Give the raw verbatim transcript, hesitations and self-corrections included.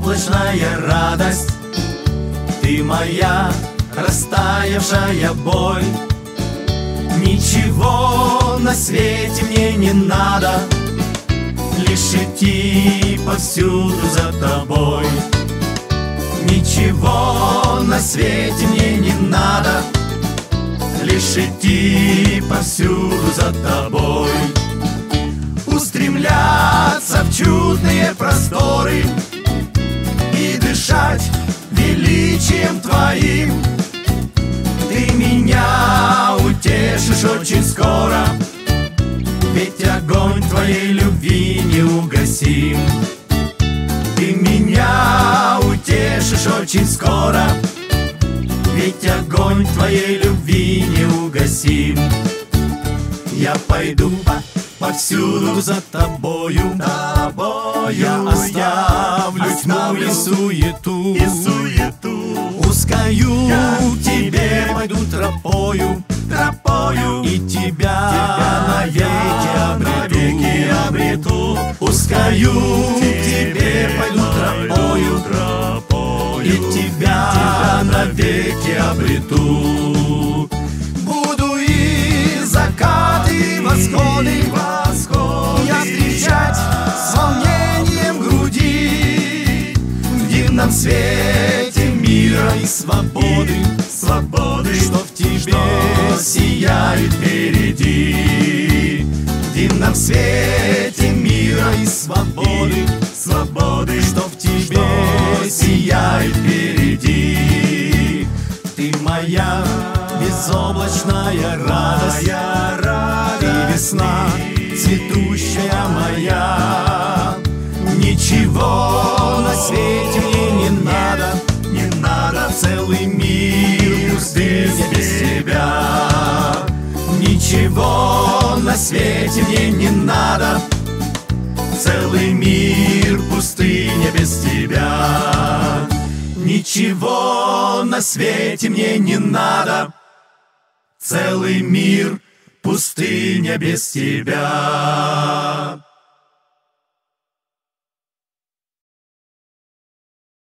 безоблачная радость, ты моя растаявшая боль. Ничего на свете мне не надо, лишь идти повсюду за тобой. Ничего на свете мне не надо, лишь идти повсюду за тобой. Устремляться в чудные просторы и дышать величием твоим. Ты меня утешишь очень скоро, ведь огонь твоей любви неугасим. Ты меня утешишь очень скоро, ведь огонь твоей любви неугасим. Я пойду по повсюду за тобою, тобою. Я оставлю тьму и суету, и суету. Ускаю к тебе пойду тропою, тропою, и тебя, тебя навеки обрету, навеки обрету. Ускаю к тебе пойду тропою, тропою, и тебя, тебя навеки обрету. Буду и закаты, и восходы, восходы я встречать с волнением груди. В дивном свете мира и свободы, свободы, что в тебе что сияет впереди. В дивном свете мира и свободы, свободы, что в тебе что сияет впереди. Ты моя безоблачная радость, ты весна цветущая моя. Ничего на свете мне не надо, не надо, целый мир пустыня без тебя. Ничего на свете мне не надо, целый мир пустыня без тебя. Ничего на свете мне не надо, целый мир пустыня без тебя.